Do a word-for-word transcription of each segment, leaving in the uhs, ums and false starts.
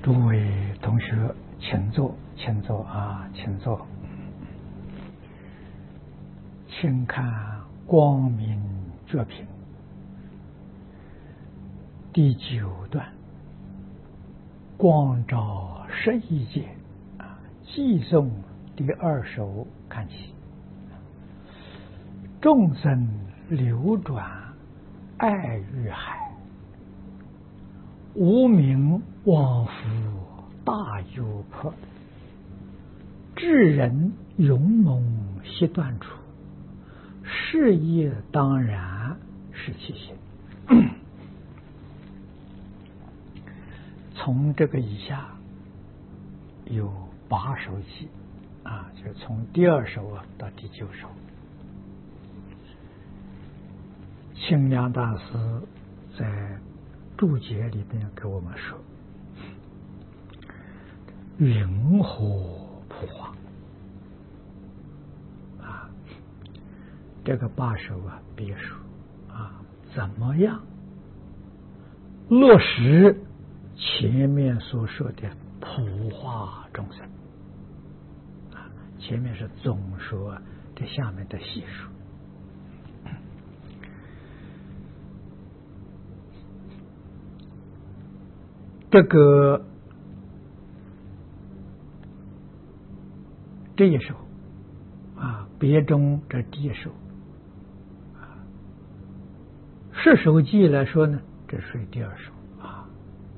诸位同学，请坐，请坐啊，请坐。请看光明觉品第九段，光照十一界啊，寄颂第二首看起。众生流转爱欲海，无明妄伏大忧迫，智人勇猛悉断除，事业当然是其心。从这个以下有八首起啊，就是从第二首啊到第九首。清凉大师在注解里面给我们说，云火普化啊，这个八首啊别说啊，怎么样落实前面所说的普化众生啊？前面是总说，这下面的细说。这个这一首啊，别中这第一首啊，十首记来说呢，这属于第二首啊。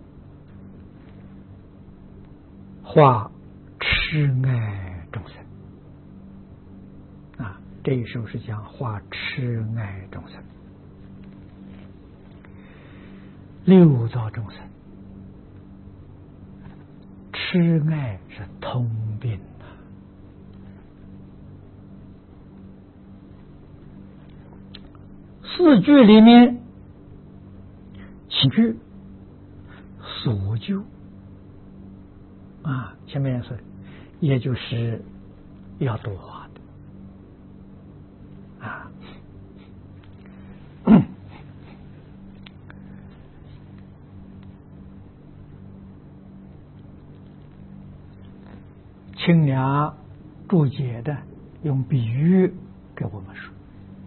化痴爱众生啊，这一首是讲化痴爱众生，六道众生。痴爱是通病的，四句里面，起句所究啊，前面是也就是要多化的啊。清凉注解的用比喻给我们说，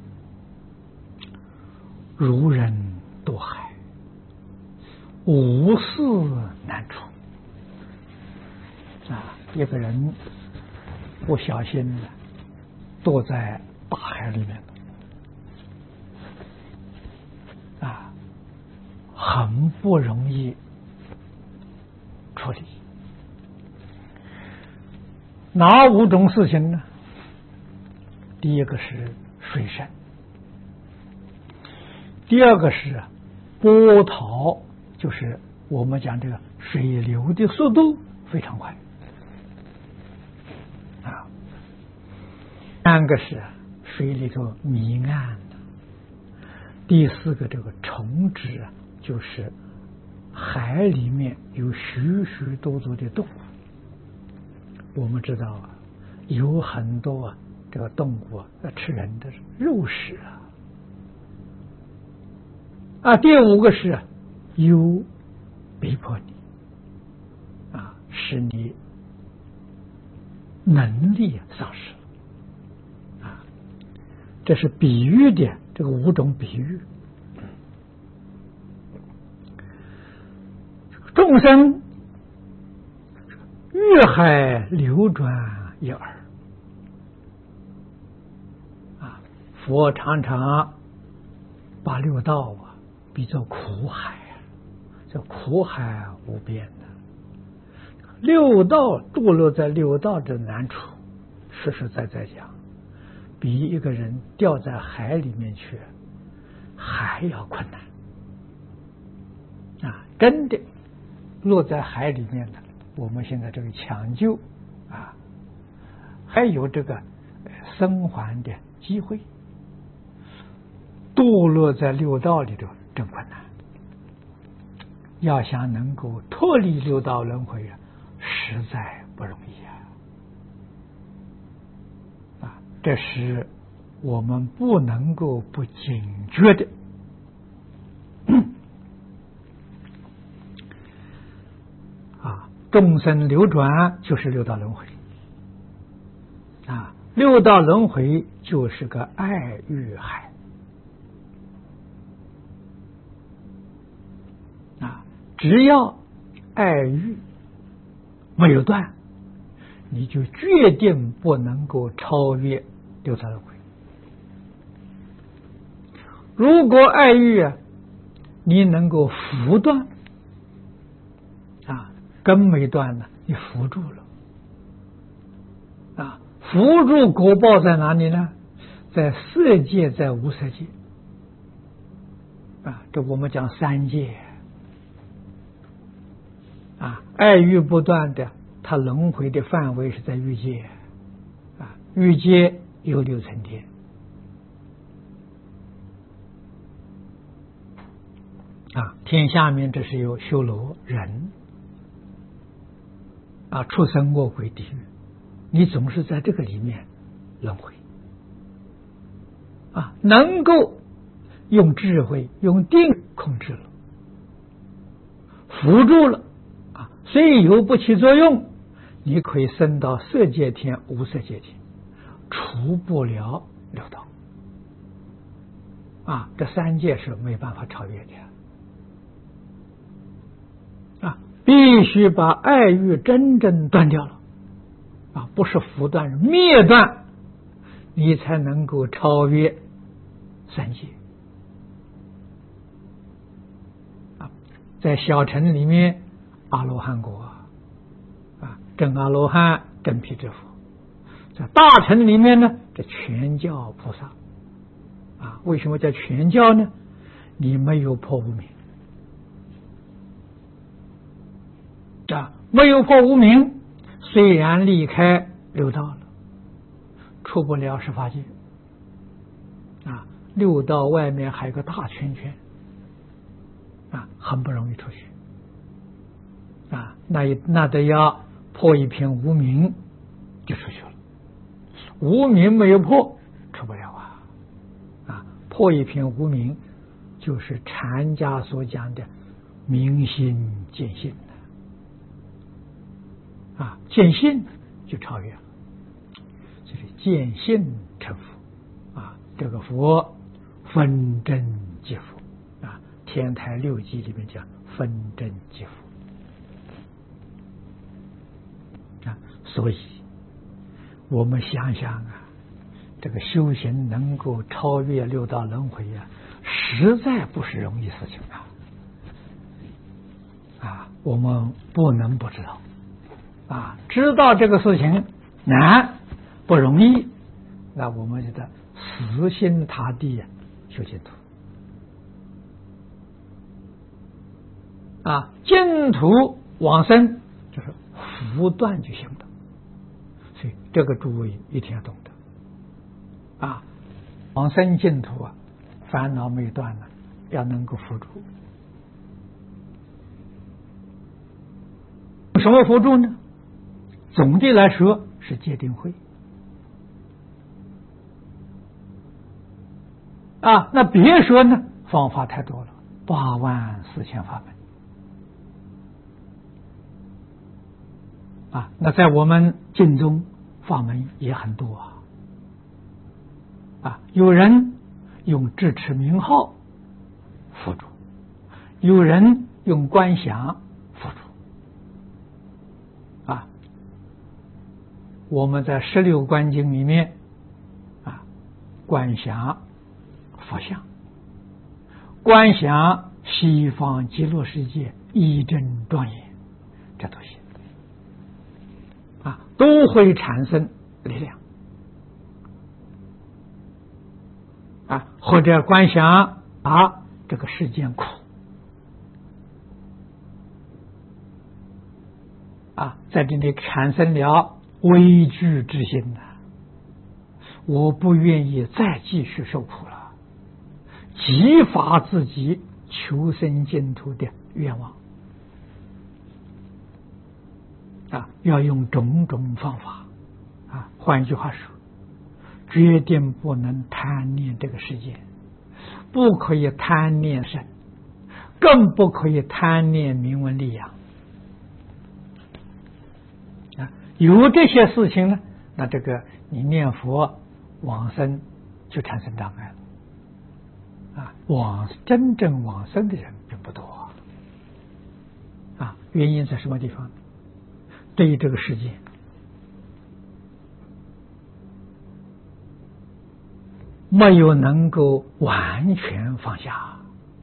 如人堕海，无事难除啊！一个人不小心的堕在大海里面啊，很不容易处理。哪五种事情呢？第一个是水深，第二个是波涛，就是我们讲这个水流的速度非常快啊。三个是水里头迷暗，第四个这个虫子啊，就是海里面有许许多多的动物。我们知道啊，有很多啊，这个动物啊吃人的肉食啊。啊，第五个是有逼迫你啊，使你能力丧失啊。这是比喻的这个五种比喻。众生欲海流转一耳啊，佛常常把六道啊比作苦海，这苦海无边的，六道堕落在六道的难处，实实在在讲，比一个人掉在海里面去还要困难啊！真的落在海里面的。我们现在这个抢救啊，还有这个生还的机会，堕落在六道里头真困难。要想能够脱离六道轮回啊，实在不容易啊！啊，这是我们不能够不警觉的。啊， 众生流转就是六道轮回啊，六道轮回就是个爱欲海啊，只要爱欲没有断，你就决定不能够超越六道轮回。如果爱欲啊，你能够扶断啊，根没断呢，你扶住了啊，扶住果报在哪里呢？在色界，在无色界啊，这我们讲三界啊，爱欲不断的，它轮回的范围是在欲界啊，欲界有六层天啊，天下面这是有修罗人啊，畜生恶鬼地狱，你总是在这个里面轮回啊，能够用智慧用定控制了，扶住了啊，虽有不起作用，你可以升到色界天无色界天，除不了六道啊，这三界是没办法超越的啊，必须把爱欲真正断掉了啊，不是扶断，灭断，你才能够超越三界啊。在小乘里面，阿罗汉果啊，正阿罗汉，正辟支佛；在大乘里面呢，这全教菩萨啊。为什么叫全教呢？你没有破无明啊，没有破无明，虽然离开六道了，出不了十法界啊，六道外面还有个大圈圈啊，很不容易出去啊，那那得要破一片无明就出去了，无明没有破，出不了啊啊，破一片无明，就是禅家所讲的明心见性啊，见性就超越了，就是见性成佛啊。这个佛分真即佛啊，天台六记里面讲分真即佛啊。所以我们想想啊，这个修行能够超越六道轮回啊，实在不是容易事情啊啊，我们不能不知道啊，知道这个事情难不容易，那我们就得死心塌地啊修净土啊，净土往生就是扶断就行了，所以这个诸位一定要懂得啊，往生净土啊，烦恼没断了，要能够扶住。什么扶助呢？总的来说是戒定慧啊，那别说呢，方法太多了，八万四千法门啊，那在我们净宗法门也很多啊啊，有人用智持名号辅助，有人用观想辅助啊。我们在十六观经里面啊，观想佛像，观想西方极乐世界一真庄严，这都行啊，都会产生力量啊，或者观想啊这个世间苦啊，在这里产生了畏惧之心呐、啊，我不愿意再继续受苦了，激发自己求生净土的愿望啊，要用种种方法啊，换句话说，决定不能贪念这个世界，不可以贪念身，更不可以贪念名闻利养有这些事情呢，那这个你念佛往生就产生障碍了啊！往真正往生的人并不多啊，原因在什么地方？对于这个世界没有能够完全放下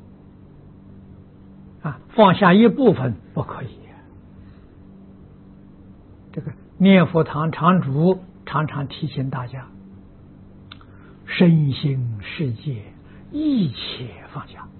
啊，放下一部分不可以。这个念佛堂堂主常常提醒大家，身心世界一切放下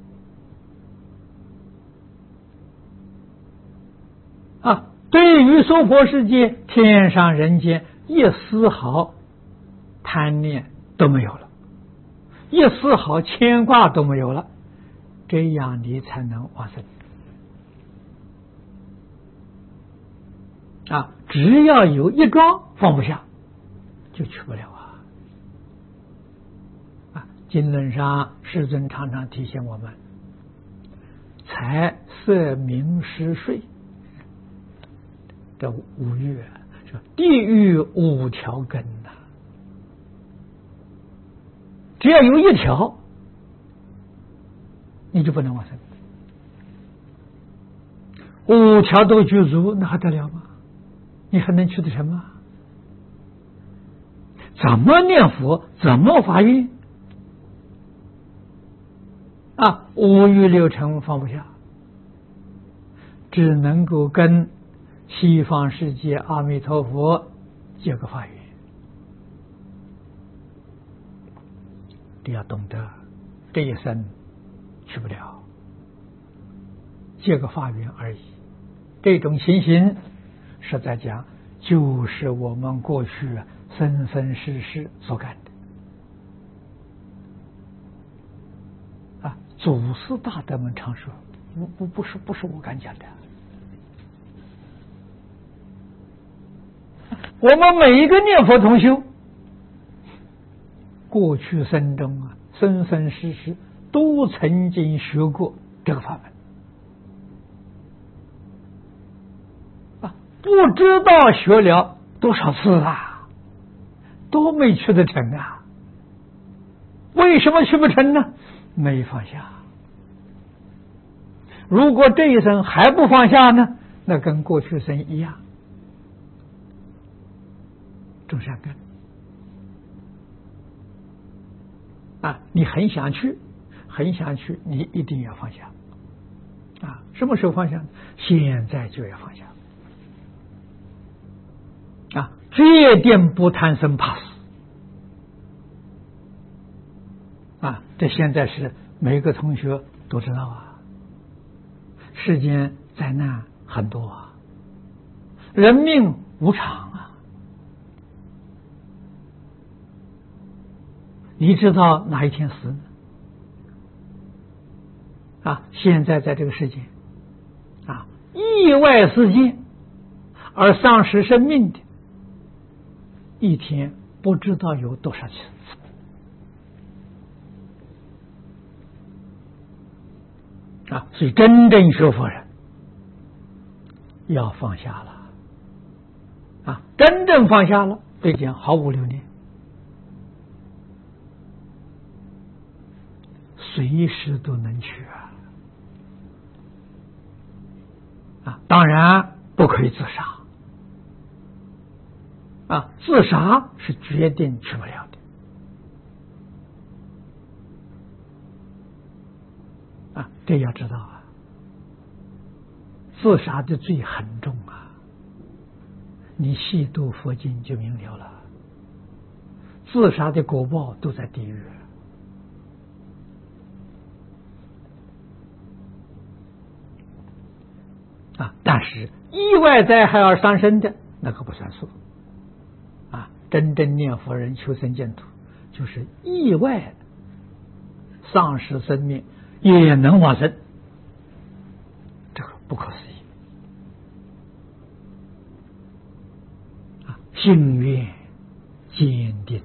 啊！对于娑婆世界、天上人间，一丝毫贪念都没有了，一丝毫牵挂都没有了，这样你才能往生啊！只要有一桩放不下，就去不了啊！啊，经论上世尊常常提醒我们：财色名食睡，这五欲，这地狱五条根呐、啊，只要有一条，你就不能往生。五条都具足，那还得了吗？你还能去的什么？怎么念佛？怎么发愿？啊，五欲六尘放不下，只能够跟西方世界阿弥陀佛结个法缘。你要懂得，这一生去不了，结个法缘而已。这种情形，实在讲，就是我们过去生生世世所干的。啊，祖师大德们常说，不不不是不是我敢讲的。我们每一个念佛同修，过去生中啊，生生世世都曾经学过这个法门啊，不知道学了多少次啊，都没去得成啊。为什么去不成呢？没放下。如果这一生还不放下呢，那跟过去生一样，种善根啊！你很想去，很想去，你一定要放下啊！什么时候放下？现在就要放下啊！决定不贪生怕死啊！这现在是每个同学都知道啊。世间灾难很多啊，人命无常啊。你知道哪一天死呢？啊，现在在这个世界啊，意外事件而丧失生命的，一天不知道有多少次。啊，所以真正学佛人要放下了啊，真正放下了，对讲毫无留恋，随时都能去啊！啊，当然不可以自杀啊，自杀是决定去不了的啊，这要知道啊，自杀的罪很重啊，你细读佛经就明了了，自杀的果报都在地狱啊，但是意外灾害而伤身的那可不算数啊！真正念佛人求生净土，就是意外丧失生命也能往生，这个不可思议啊！心愿坚定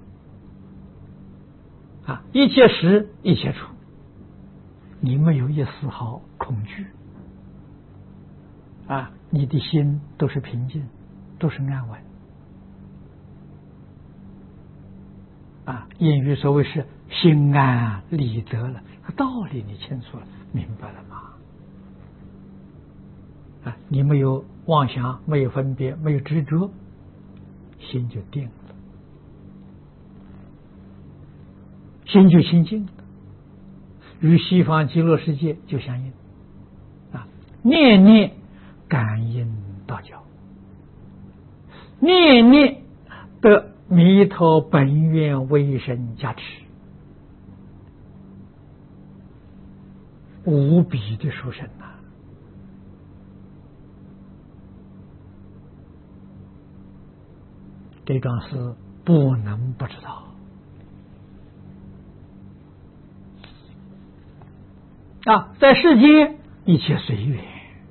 的啊，一切时一切处，你没有一丝毫恐惧。啊，你的心都是平静， 都是安稳。啊，谚语所谓是心安理得了，道理你清楚了，明白了吗？啊，你没有妄想，没有分别，没有执着，心就定了，心就清净了，与西方极乐世界就相应。啊，念念感应道交，念念得弥陀本愿威神加持，无比的殊胜呐！这桩事不能不知道啊！在世间一切随缘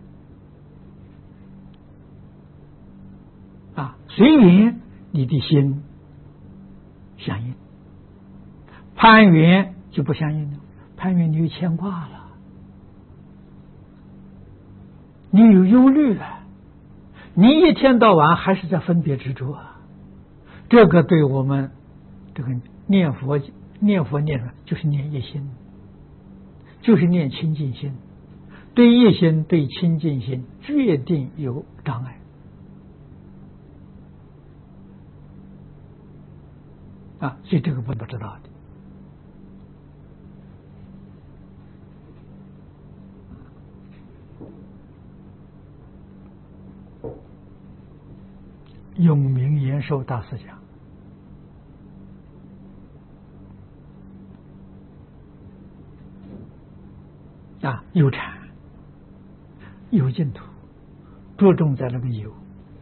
啊，随缘你的心相应，攀缘就不相应了。攀缘你有牵挂了，你有忧虑了，你一天到晚还是在分别执着啊。这个对我们这个念佛念佛念的就是念一心，就是念清净心，对一心对清净心决定有障碍啊，所以这个不不知道的。永明延寿大师讲，啊，有禅有净土，着重在那个有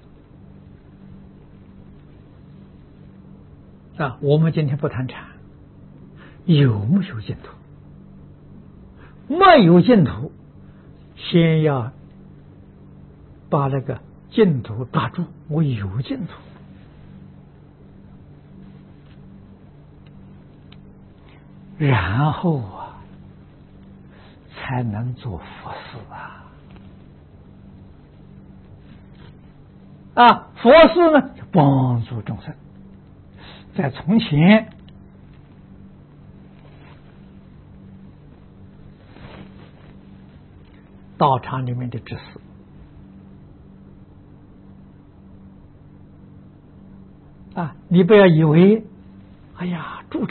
啊。我们今天不谈禅，有没有净土？没有净土，先要把那个净土抓住。我有净土，然后啊，才能做佛事啊！啊，佛事呢，就帮助众生。在从前，道场里面的知识啊，你不要以为，哎呀，住持、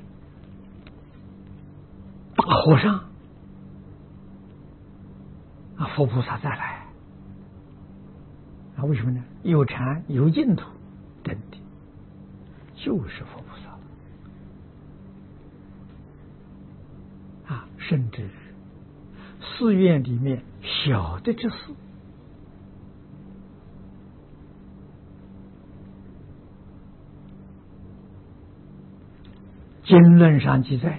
大和尚啊，佛菩萨再来啊？为什么呢？有禅有净土，真的就是佛菩萨啊！甚至寺院里面小的知识，经论上记载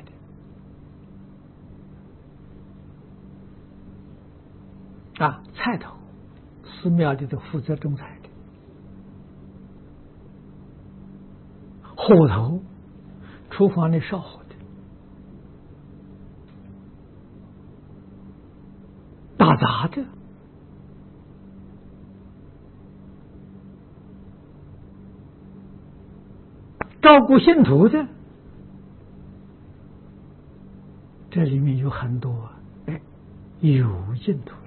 的啊，菜头寺庙里头负责种菜的，火头厨房里烧火的，打杂的，照顾信徒的，这里面有很多哎有净土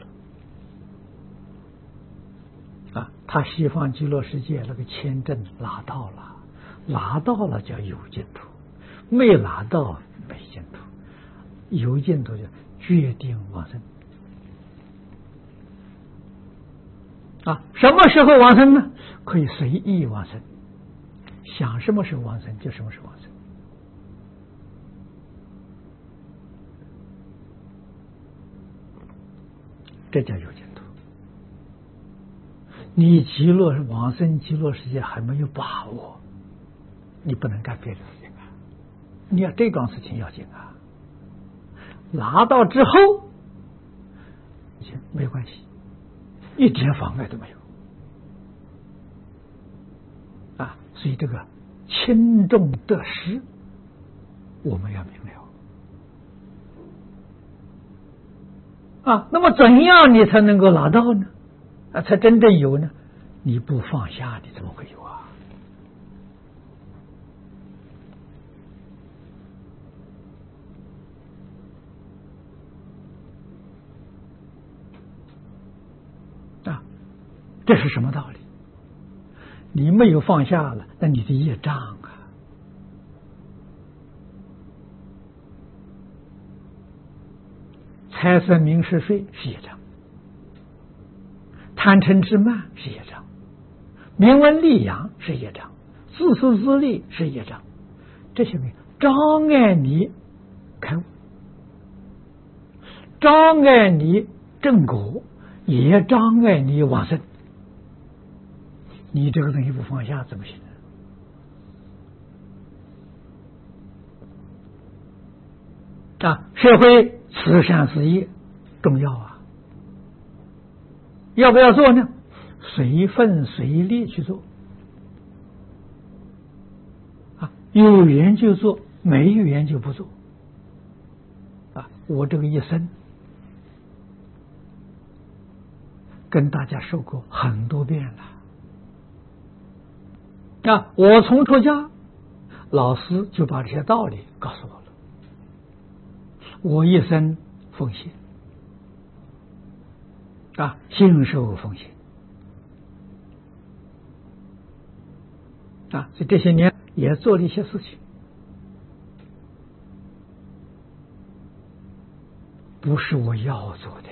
了啊！他西方极乐世界那个签证拿到了，拿到了叫有净土，没拿到没净土。有净土就决定往生啊！什么时候往生呢？可以随意往生，想什么时候往生就什么时候往生。这叫有净土。你极乐往生极乐世界还没有把握，你不能干别的事情啊！你要这桩事情要紧啊！拿到之后，没关系，一点妨碍都没有啊！所以这个轻重得失，我们要明了。啊，那么怎样你才能够拿到呢？啊，才真正有呢？ 你不放下，你怎么会有啊？啊，这是什么道理？你没有放下了，那你的业障啊！财色名食睡是业障，贪嗔痴慢是业障，名闻利养是业障，自私自利是业障，这些没障碍你开悟，障碍你正果，也障碍你往生。你这个东西不放下怎么行呢？啊，社会慈善事业重要啊，要不要做呢？随分随力去做啊，有缘就做，没有缘就不做啊。我这个一生跟大家说过很多遍了。啊，我从出家，老师就把这些道理告诉我了。我一生奉献，啊，信受奉献，啊，所以这些年也做了一些事情，不是我要做的。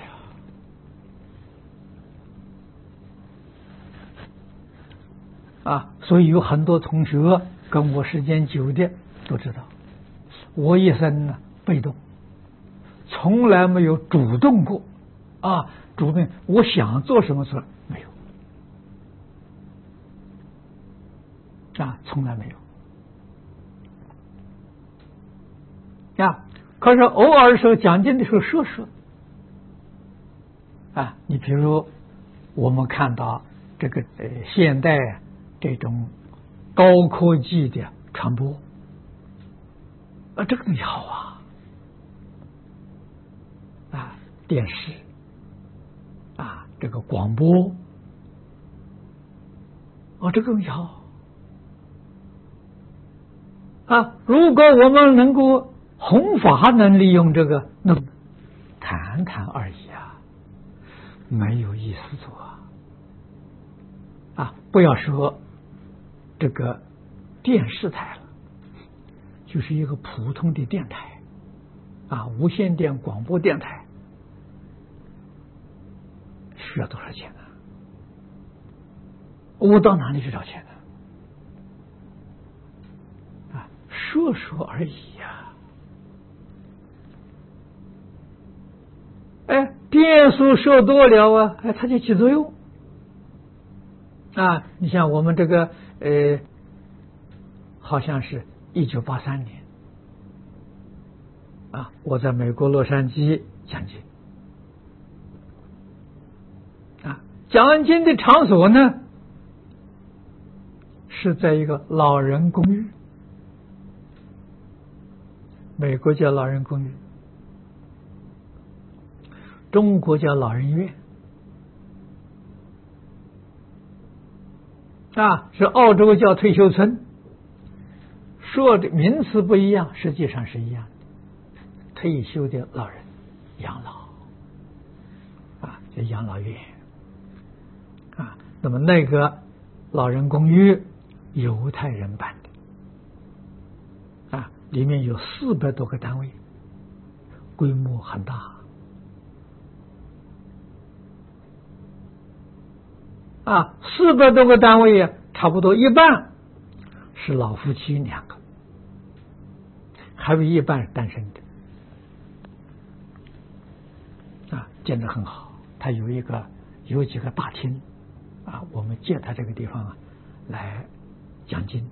啊，所以有很多同学跟我时间久的都知道，我一生呢被动，从来没有主动过啊，主动我想做什么事没有啊，从来没有啊。可是偶尔的时候讲经的时候说说啊，你比如我们看到这个呃现代这种高科技的传播啊，这个东西好啊，啊，电视啊，这个广播哦，这个东西好啊。如果我们能够弘法，能利用这个，那谈谈而已啊，没有意思做啊。啊，不要说这个电视台了，就是一个普通的电台啊，无线电广播电台需要多少钱呢？我到哪里去找钱呢？啊，说说而已呀、啊。哎，电数说多了啊，哎，它就起作用啊。你像我们这个呃，好像是一九八三年啊，我在美国洛杉矶讲经啊，讲经的场所呢是在一个老人公寓，美国叫老人公寓，中国叫老人院啊，是澳洲叫退休村，说的名词不一样，实际上是一样的。退休的老人养老啊，叫养老院啊。那么那个老人公寓犹太人办的啊，里面有四百多个单位，规模很大啊。四百多个单位啊，差不多一半是老夫妻两个，还有一半是单身的啊，建得很好。他有一个有几个大厅啊，我们借他这个地方啊来讲经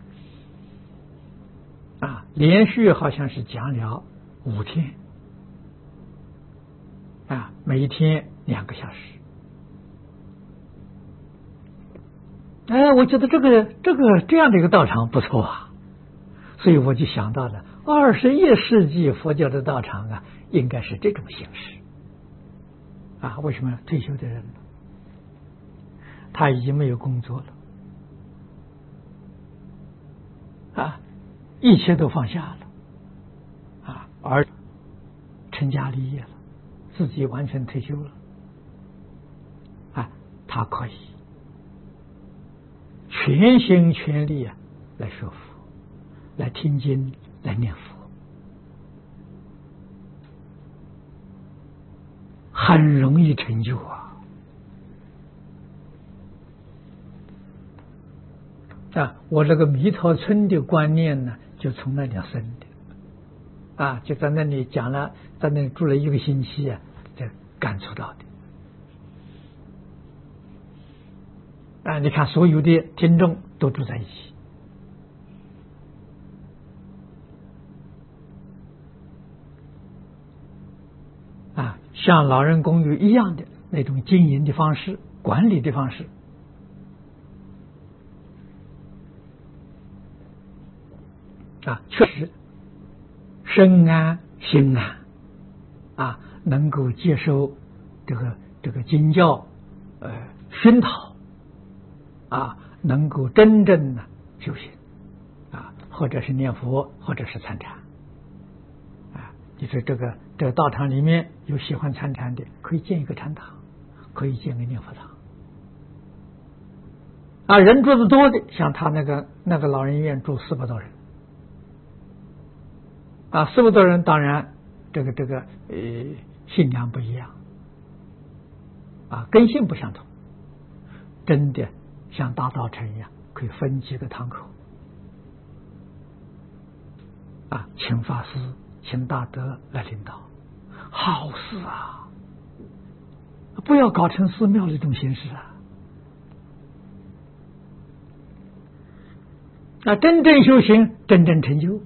啊，连续好像是讲了五天啊，每一天两个小时。哎，我觉得这个这个这样的一个道场不错啊，所以我就想到了二十一世纪佛教的道场啊，应该是这种形式啊。为什么退休的人他已经没有工作了，啊，一切都放下了，啊，而成家立业了，自己完全退休了，啊，他可以全心全力啊来说佛，来听经，来念佛，很容易成就啊。啊，我这个弥陀村的观念呢，就从那里生的，啊，就在那里讲了，在那里住了一个星期啊，才感触到的。啊，你看所有的听众都住在一起，啊，像老人公寓一样的那种经营的方式、管理的方式。啊，确实身安心安，啊，能够接受这个这个经教呃熏陶，啊，能够真正的修行，啊，或者是念佛，或者是参禅，啊，你说这个这个道场里面有喜欢参禅的，可以建一个禅堂，可以建个念佛堂，啊，人住的多的，像他那个那个老人院住四百多人。啊，四百多人，当然，这个这个呃，信仰不一样，啊，根性不相同，真的像大道城一样，可以分几个堂口，啊，请法师、请大德来领导，好事啊！不要搞成寺庙的这种形式啊！啊，真正修行，真正成就。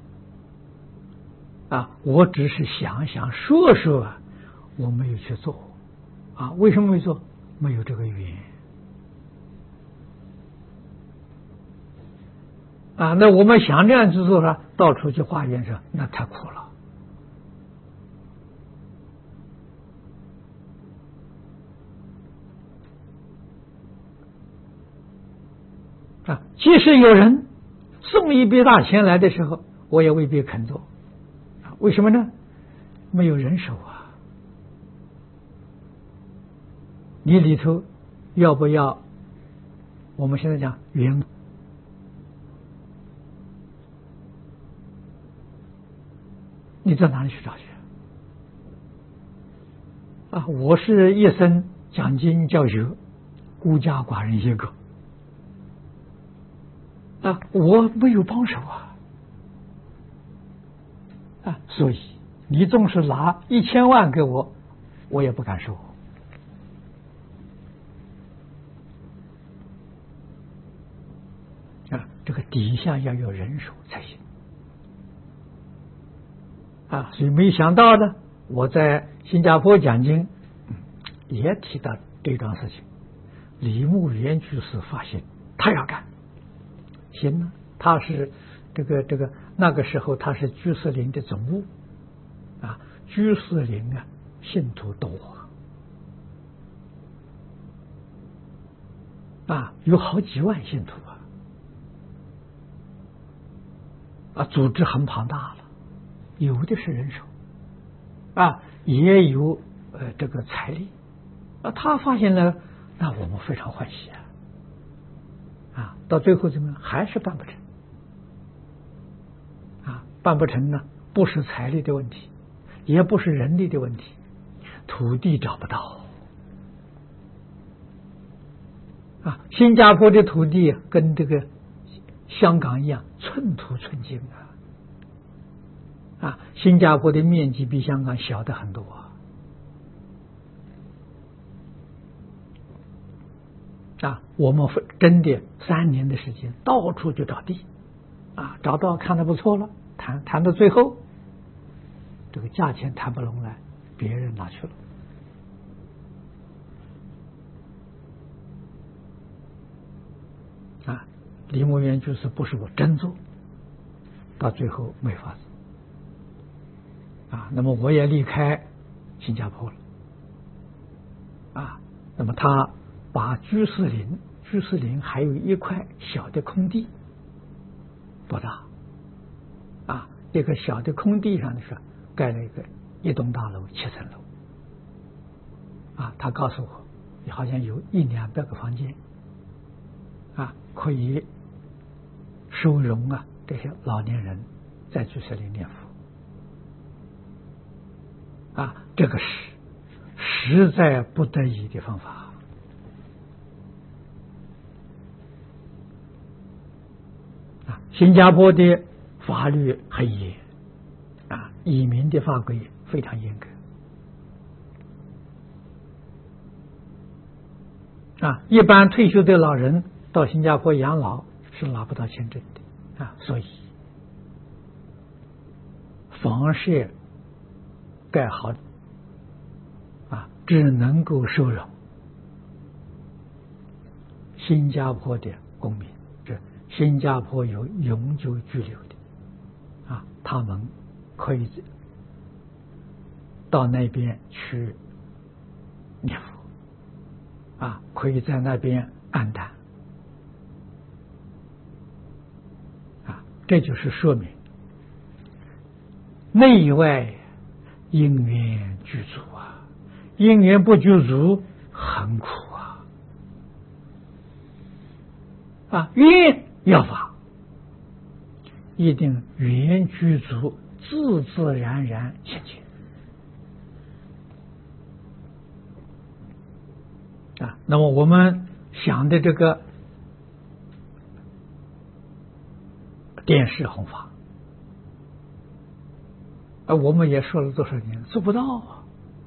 啊，我只是想想说说，我没有去做，啊，为什么没做？没有这个缘。啊，那我们想这样去做了，到处去化缘说，那太苦了。啊，即使有人送一笔大钱来的时候，我也未必肯做。为什么呢？没有人手啊！你里头要不要？我们现在讲员工，你在哪里去找去？啊，我是一生讲经教学，孤家寡人一个，啊，我没有帮手啊。啊，所以你纵是拿一千万给我，我也不敢收。啊，这个底下要有人手才行。啊，所以没想到呢，我在新加坡讲经，嗯，也提到这桩事情。李牧原居士发现他要干，行呢，他是。这个这个那个时候他是居士林的总务，啊，居士林啊信徒多啊，啊有好几万信徒啊，啊组织很庞大了，有的是人手，啊也有呃这个财力，啊他发现了，那我们非常欢喜啊，啊到最后怎么样还是办不成。办不成呢，不是财力的问题，也不是人力的问题，土地找不到啊！新加坡的土地跟这个香港一样，寸土寸金啊！啊，新加坡的面积比香港小的很多啊！啊，我们真的三年的时间，到处去找地啊，找到看得不错了。谈谈到最后，这个价钱谈不拢来，别人拿去了。啊，李牧原就是不是我真做，到最后没法子。啊，那么我也离开新加坡了。啊，那么他把居士林，居士林还有一块小的空地，不大啊，这个小的空地上的时候盖了一个一栋大楼，七层楼啊。他告诉我，好像有一两百个房间啊，可以收容啊这些老年人在居士林念佛啊。这个是实在不得已的方法啊。新加坡的法律很严啊，移民的法规非常严格啊。一般退休的老人到新加坡养老是拿不到签证的啊，所以房舍盖好啊，只能够收容新加坡的公民，这新加坡有永久居留的啊，他们可以到那边去念佛啊，可以在那边安淡啊。这就是说明内外因缘具足啊，因缘不具足很苦啊啊！缘要发，一定缘具足，自自然然现前啊。那么我们想的这个电视弘法啊，我们也说了多少年，做不到啊！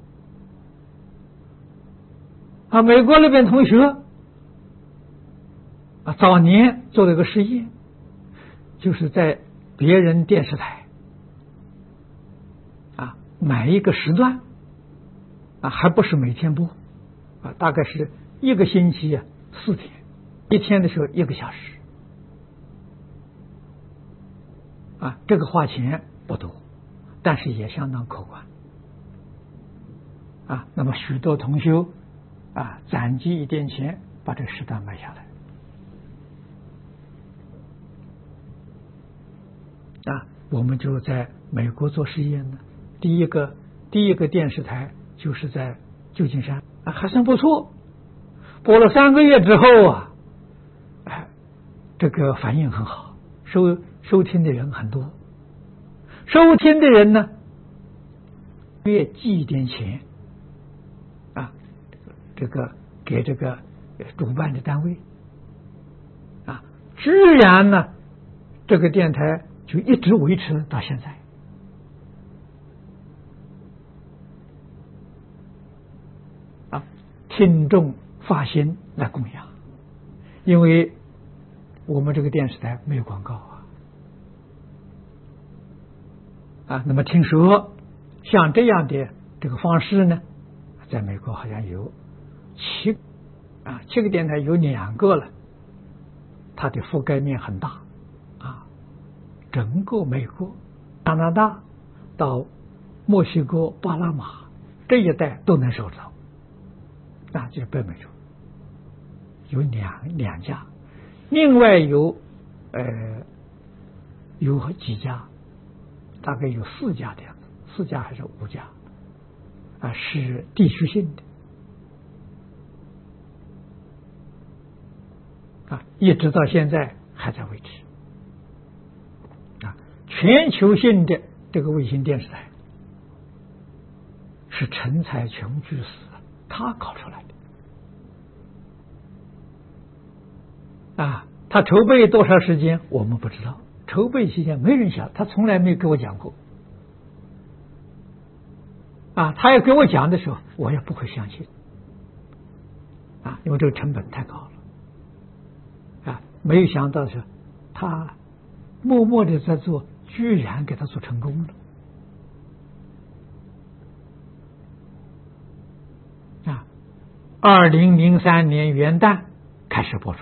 啊，美国那边同学啊，早年做了一个实验，就是在别人电视台啊买一个时段啊，还不是每天播啊，大概是一个星期啊四天，一天的时候一个小时啊，这个花钱不多，但是也相当可观啊。那么许多同修啊，攒积一点钱，把这个时段买下来啊。我们就在美国做实验呢，第一个第一个电视台就是在旧金山啊，还算不错。播了三个月之后啊，哎，这个反应很好，收收听的人很多。收听的人呢，月寄一点钱啊，这个给这个主办的单位啊，自然呢，这个电台就一直维持到现在啊。听众发心来供养，因为我们这个电视台没有广告啊。啊，那么听说像这样的这个方式呢，在美国好像有七啊七个电台，有两个了，它的覆盖面很大啊，整个美国、加拿大到墨西哥、巴拿马这一带都能收到，啊，就是北美洲有两两家，另外有呃有几家。大概有四家的样子，四家还是五家啊，是地区性的啊，一直到现在还在维持啊。全球性的这个卫星电视台是陈才琼居士他搞出来的啊，他筹备多长时间我们不知道。筹备期间没人晓得，他从来没给我讲过啊。他要给我讲的时候，我也不会相信啊，因为这个成本太高了啊。没有想到是，他默默的在做，居然给他做成功了啊。二零零三年元旦开始播出。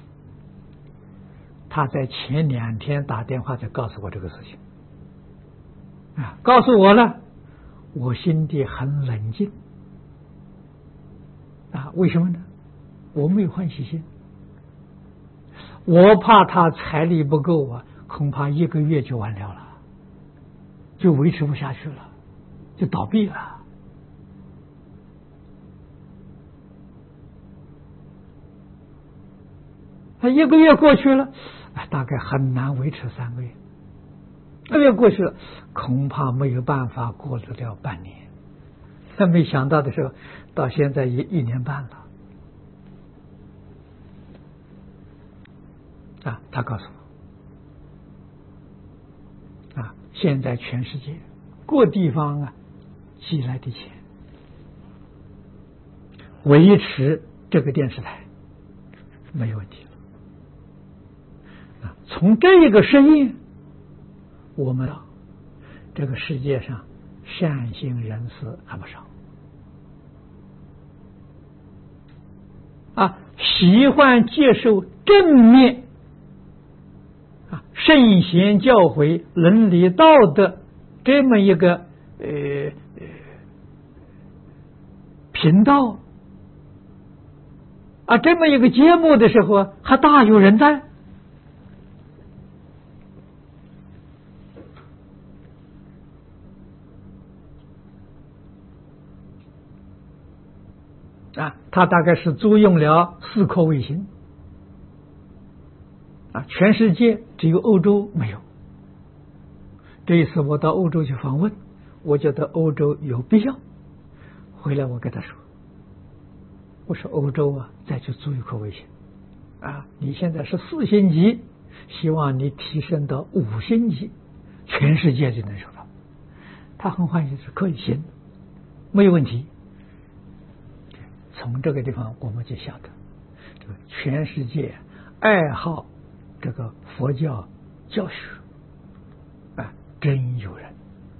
他在前两天打电话才告诉我这个事情啊，告诉我了，我心底很冷静啊。为什么呢？ 我没有欢喜心，我怕他财力不够啊，恐怕一个月就完了了，就维持不下去了，就倒闭了。他一个月过去了，大概很难维持三个月。一个月过去了，恐怕没有办法过得了半年。他没想到的时候，到现在也一年半了。啊，他告诉我，啊，现在全世界各地方啊寄来的钱，维持这个电视台没有问题了。啊，从这个实验，我们这个世界上善心人士还不少啊，喜欢接受正面啊圣贤教诲、伦理道德这么一个呃频道啊，这么一个节目的时候，还大有人在。啊，他大概是租用了四颗卫星，啊，全世界只有欧洲没有。这一次我到欧洲去访问，我觉得欧洲有必要。回来我跟他说，我说欧洲啊，再去租一颗卫星，啊，你现在是四星级，希望你提升到五星级，全世界就能收到。他很欢喜，是可以行，没有问题。从这个地方我们就晓得，这个全世界爱好这个佛教教学啊，真有人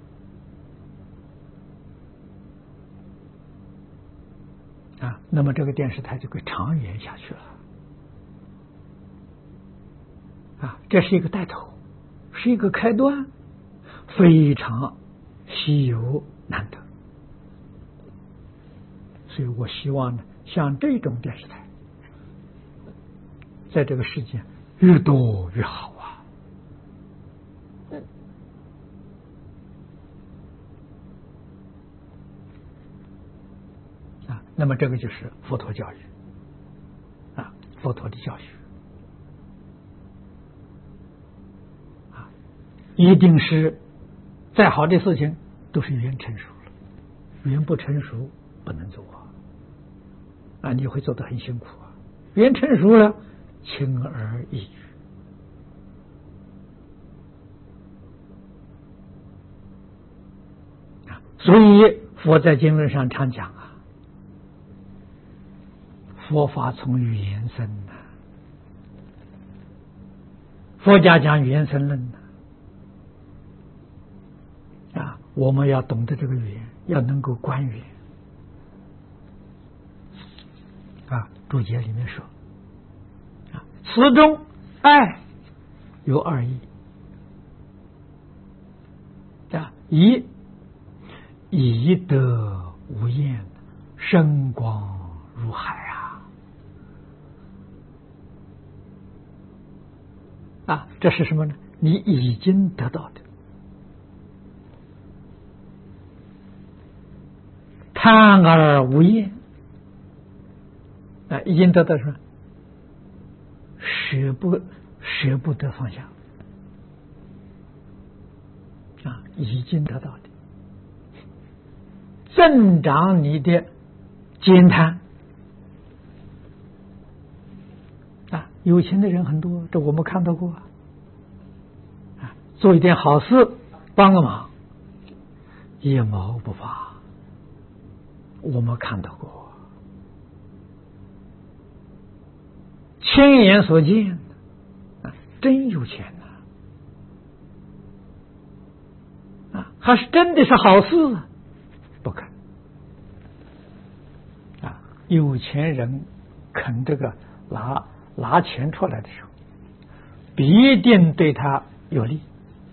啊，那么这个电视台就会长远下去了啊，这是一个带头，是一个开端，非常稀有难得。所以我希望呢，像这种电视台，在这个世界越多越好啊。啊，那么这个就是佛陀教育啊，佛陀的教学啊，一定是再好的事情都是缘成熟了，缘不成熟不能做啊。啊，你会做得很辛苦啊！缘成熟了，轻而易举啊。所以佛在经论上常讲啊，佛法从语言生呐、啊，佛家讲语言生论呐、啊，啊，我们要懂得这个语言，要能够观语言。啊，注解里面说，啊，此中爱有二义，啊，一以德无厌，深广如海啊，啊，这是什么呢？你已经得到的，贪而无厌。啊，已经得到什么？舍不舍不得放下啊，已经得到的，增长你的减贪啊。有钱的人很多，这我们看到过啊，做一点好事，帮个忙，一毛不发，我们看到过。亲眼所见啊，真有钱呐！啊，还是真的是好事啊？不肯啊！有钱人肯这个拿拿钱出来的时候，必定对他有利。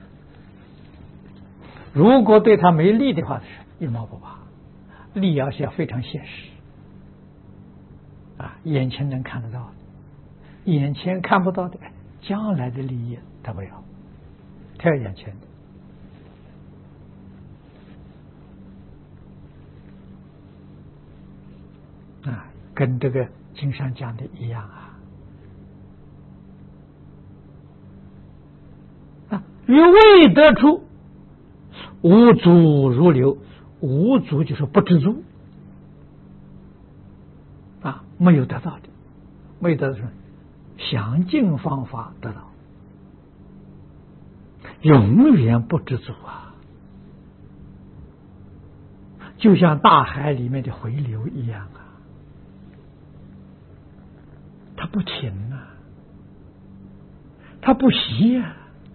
如果对他没利的话，是一毛不拔。利要是要非常现实啊， 眼前能看得到的，眼前看不到的，将来的利益他不要，他要眼前的啊，跟这个经上讲的一样啊。啊，于未得出，无足如流，无足就是不知足啊，没有得到的，没有得到什么，想尽方法得到，永远不知足啊，就像大海里面的回流一样啊，它不停啊，它不息啊。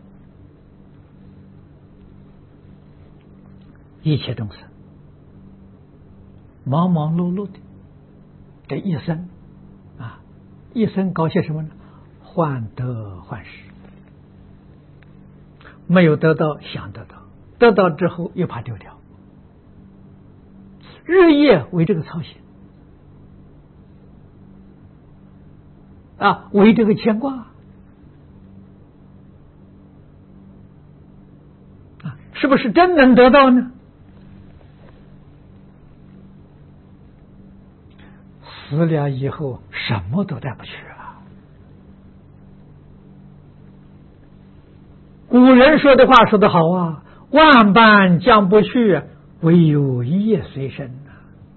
一切众生忙忙碌碌的这一生啊，一生搞些什么呢？患得患失，没有得到想得到，得到之后又怕丢掉，日夜为这个操心啊，为这个牵挂啊，是不是真能得到呢？死了以后什么都带不去了。古人说的话说得好啊，万般将不去，唯有一业随身啊。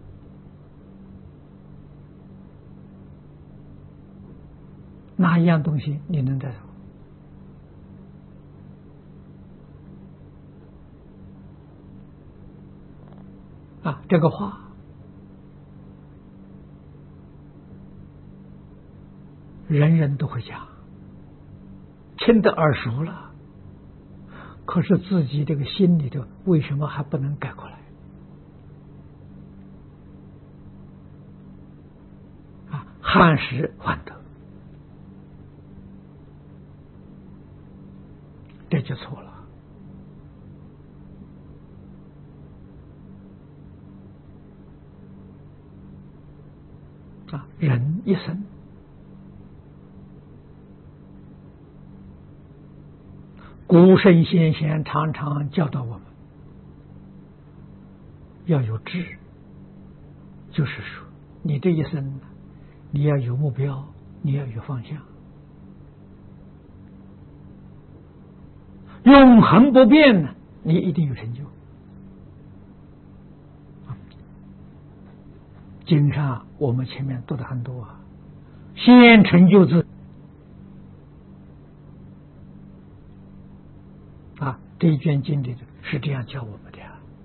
哪一样东西你能带走啊？这个话人人都会讲，听得耳熟了，可是自己这个心里头为什么还不能改过来啊？汉时患得，这就错了啊！人一生古圣先贤常常教导我们要有志，就是说你这一生你要有目标，你要有方向，永恒不变呢，你一定有成就。经上我们前面读的很多啊，先成就自啊，这一卷经里是这样教我们的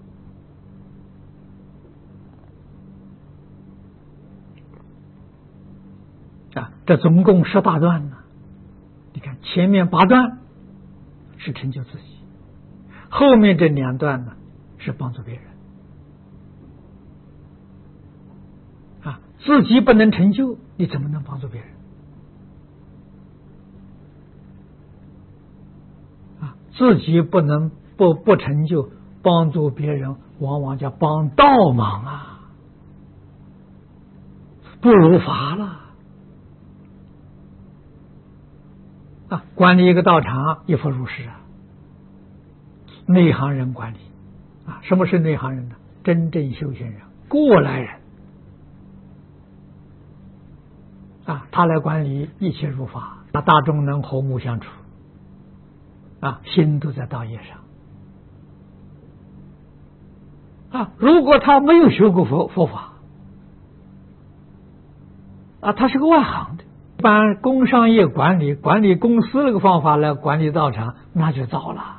啊。这总共十八段呢，你看前面八段是成就自己，后面这两段呢是帮助别人啊。自己不能成就，你怎么能帮助别人？自己不能不不成就，帮助别人往往叫帮倒忙啊，不如法了啊！管理一个道场亦复如是啊，内行人管理啊，什么是内行人呢？真正修行人，过来人啊，他来管理一切如法，那大众能和睦相处啊，心都在道业上啊。如果他没有学过佛佛法啊，他是个外行的，一般工商业管理管理公司那个方法来管理道场，那就糟了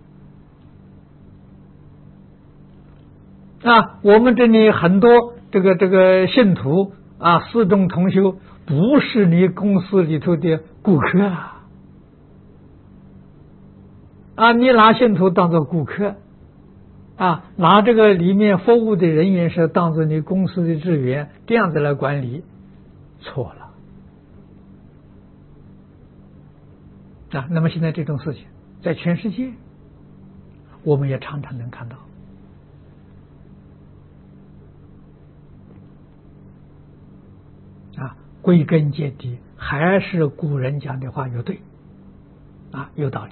啊。我们这里很多这个这个信徒啊，四众同修不是你公司里头的顾客啊。啊，你拿信徒当做顾客啊，拿这个里面服务的人员是当做你公司的职员，这样子来管理，错了啊。那么现在这种事情在全世界我们也常常能看到啊。 归根结底还是古人讲的话有对啊，有道理。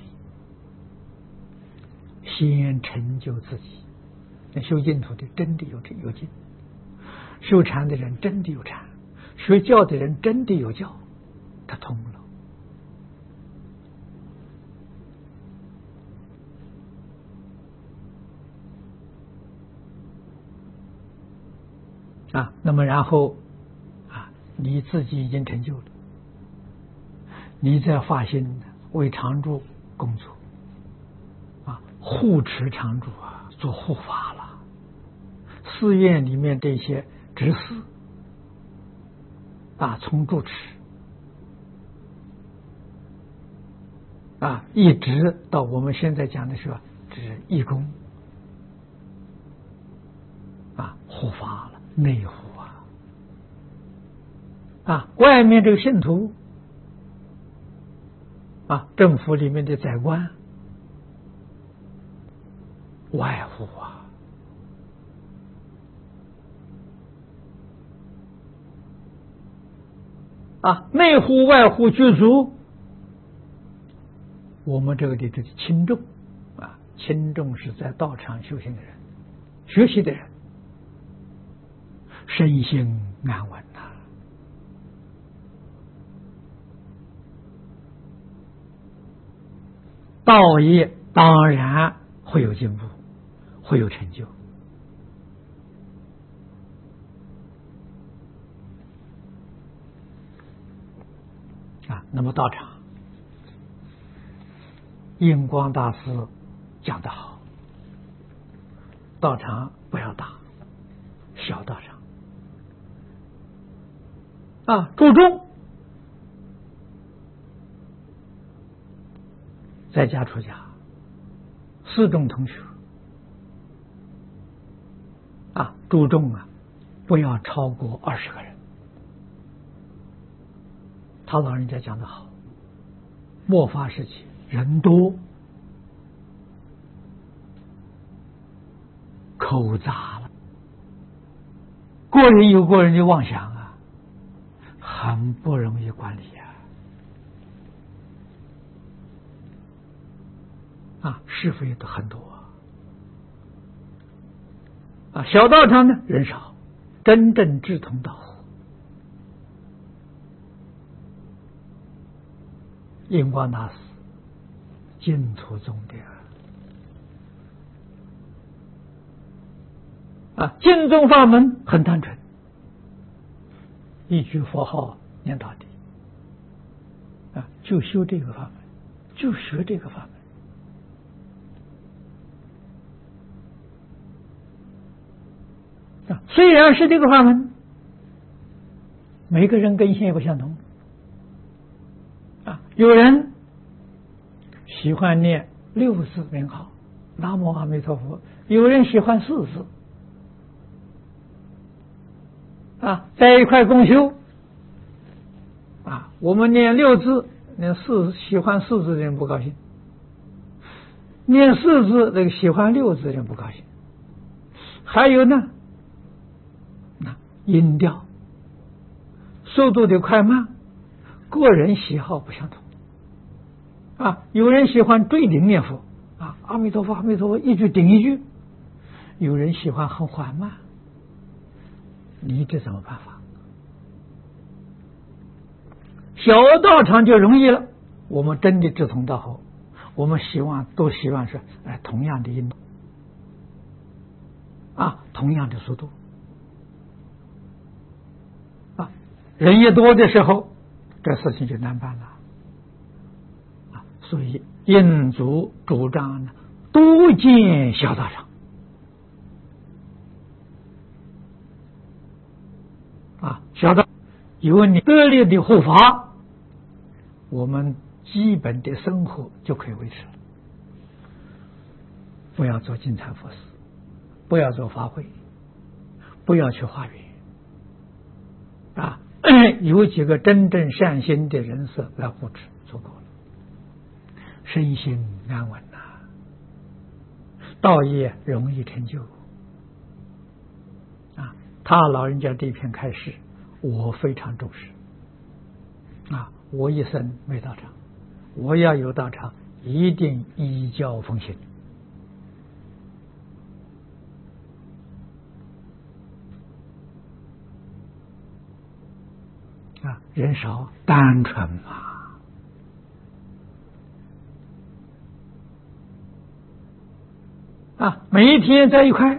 先成就自己，那修净土的真的有有净，修禅的人真的有禅，学教的人真的有教，他通了。啊，那么然后啊，你自己已经成就了，你在发心为常住工作，啊，护持常住啊，做护法了。寺院里面这些执事啊，从住持啊，一直到我们现在讲的是指义工啊，护法了。内护啊，啊，外面这个信徒啊，政府里面的宰官外护啊，啊，内护外护具足，我们这个里头的轻重啊，轻重是在道场修行的人、学习的人。身心安稳呐、啊，道业当然会有进步，会有成就啊。那么道场，印光大师讲得好，道场不要大，小道场。啊，注重在家出家，四众同学啊，注重啊，不要超过二十个人。他老人家讲得好，末法时期人多，口杂了，个人有个人的妄想啊。很不容易管理啊！啊，是非都很多啊！小道场呢人少，真正志同道合。印光大师净土宗的啊，净宗法门很单纯。一句佛号念到底啊，就修这个法门，就学这个法门啊。虽然是这个法门，每个人根性也不相同啊。有人喜欢念六字名号南无阿弥陀佛，有人喜欢四字。啊，在一块共修啊，我们念六字，念四喜欢四字的人不高兴；念四字那个喜欢六字的人不高兴。还有呢，啊，音调、速度的快慢，个人喜好不相同啊。有人喜欢坠顶念佛啊，阿弥陀佛，阿弥陀佛，一句顶一句；有人喜欢很缓慢。你这怎么办法？小道场就容易了。我们真的志同道合，我们希望都希望是哎同样的音啊，同样的速度啊。人越多的时候，这事情就难办了啊。所以印祖主张呢，多建小道场。啊，小道有你得力的护法，我们基本的生活就可以维持了。不要做金蝉佛寺，不要做法会，不要去花园啊！有几个真正善心的人士来护持，足够了。身心安稳呐、啊，道业容易成就。啊，他老人家这篇开示，我非常重视。 啊，我一生没道场，我要有道场，一定依教奉行。啊，人少单纯嘛，啊，每一天在一块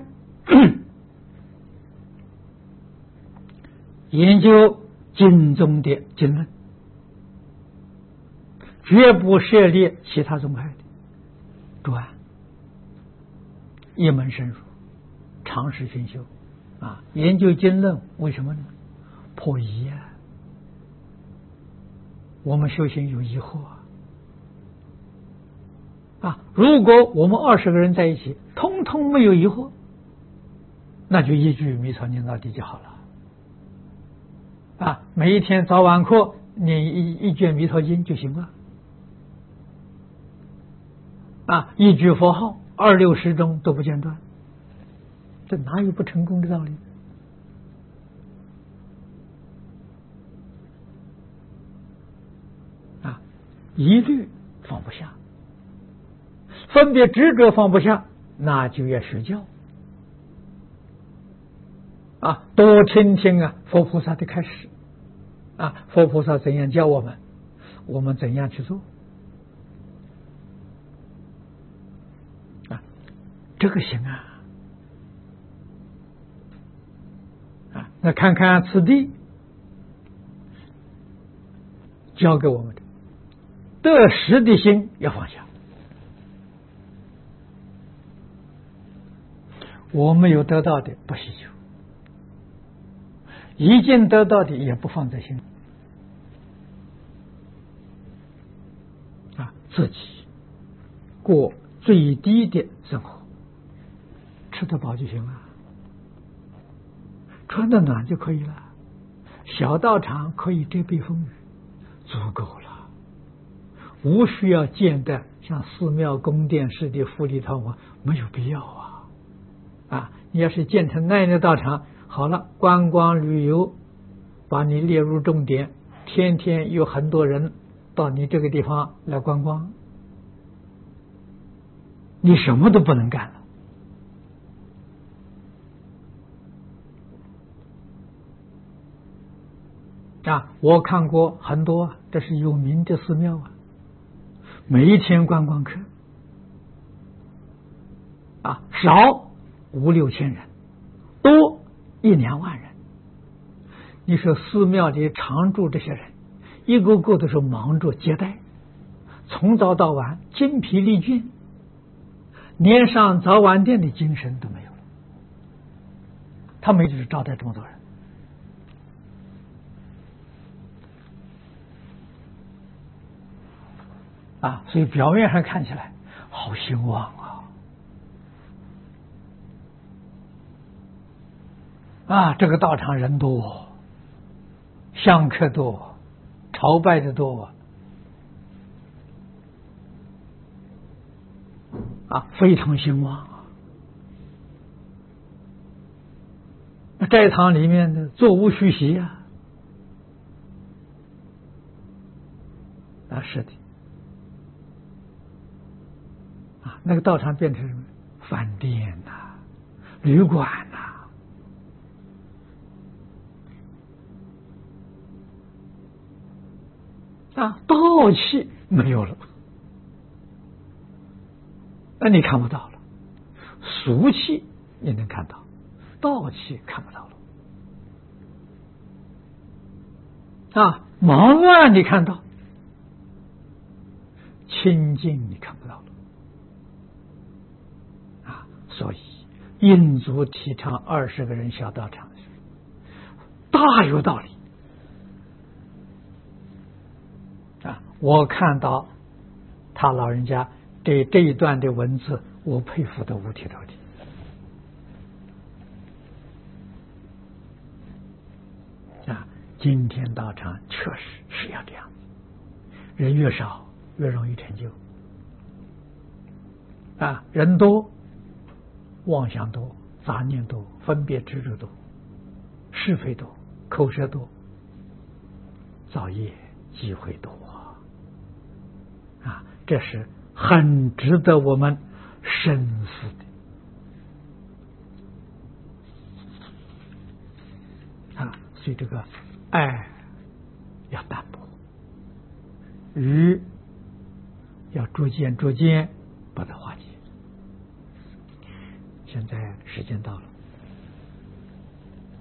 研究经中的经论，绝不涉猎其他宗派的专，一门深入，长时熏修啊，研究经论，为什么呢？破疑啊，我们修行有疑惑啊，啊，如果我们二十个人在一起，通通没有疑惑，那就一句弥陀念到底就好了。啊，每一天早晚课念一一卷弥陀经就行了。啊，一句佛号，二六时中都不间断，这哪有不成功的道理？啊，一律放不下，分别执着放不下，那就要学教。啊，多听听啊佛菩萨的开示，啊，佛菩萨怎样教我们，我们怎样去做。啊，这个行啊。啊，那看看此地教给我们的得失的心要放下，我没有得到的不希求，已经得到的也不放在心里。啊，自己过最低的生活，吃得饱就行了，穿得暖就可以了，小道场可以遮蔽风雨，足够了，无需要建的像寺庙宫殿式的富丽堂皇，没有必要啊！啊，你要是建成那样的道场，好了，观光旅游把你列入重点，天天有很多人到你这个地方来观光，你什么都不能干了。啊，我看过很多，这是有名的寺庙啊，每一天观光客啊，少五六千人，多一两万人。你说寺庙里常住这些人，一个个都是忙着接待，从早到晚精疲力尽，连上早晚店的精神都没有了。他们就是招待这么多人。啊，所以表面上看起来好兴旺啊！啊，这个道场人多，香客多，朝拜的多，啊，非常兴旺。那斋堂里面的座无虚席呀，啊，是的。那个道场变成什么？饭店呐、啊，旅馆呐、啊，啊，道气没有了，那你看不到了。俗气你能看到，道气看不到了。啊，忙乱你看到，清净你看不到了。所以印祖提倡二十个人小道场，大有道理啊！我看到他老人家这这一段的文字，我佩服的五体投地啊！今天道场确实是要这样，人越少越容易成就啊，人多妄想多，杂念多，分别执着多，是非多，口舌多，造业机会多啊！这是很值得我们深思的啊！所以这个爱要淡薄，欲要逐渐逐渐把它化解。现在时间到了。